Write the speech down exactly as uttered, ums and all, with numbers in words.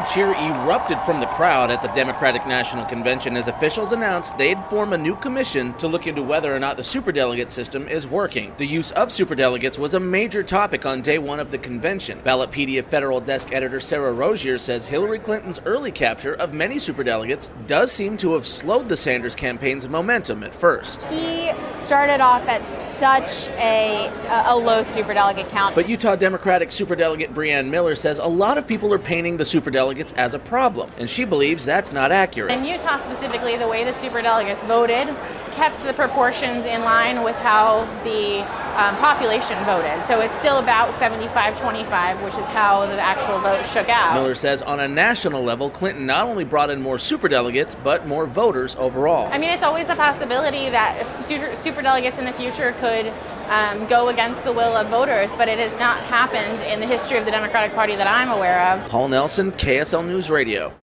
cheer erupted from the crowd at the Democratic National Convention as officials announced they'd form a new commission to look into whether or not the superdelegate system is working. The use of superdelegates was a major topic on day one of the convention. Ballotpedia Federal Desk editor Sarah Rozier says Hillary Clinton's early capture of many superdelegates does seem to have slowed the Sanders campaign's momentum at first. He started off at such a, a low superdelegate count. But Utah Democratic superdelegate Breanne Miller says a lot of people are painting the superdelegates as a problem, and she believes that's not accurate. In Utah specifically, the way the superdelegates voted kept the proportions in line with how the um, population voted. So it's still about seventy-five twenty-five, which is how the actual vote shook out. Miller says on a national level, Clinton not only brought in more superdelegates, but more voters overall. I mean, it's always a possibility that super, superdelegates in the future could um, go against the will of voters, but it has not happened in the history of the Democratic Party that I'm aware of. Paul Nelson, K S L News Radio.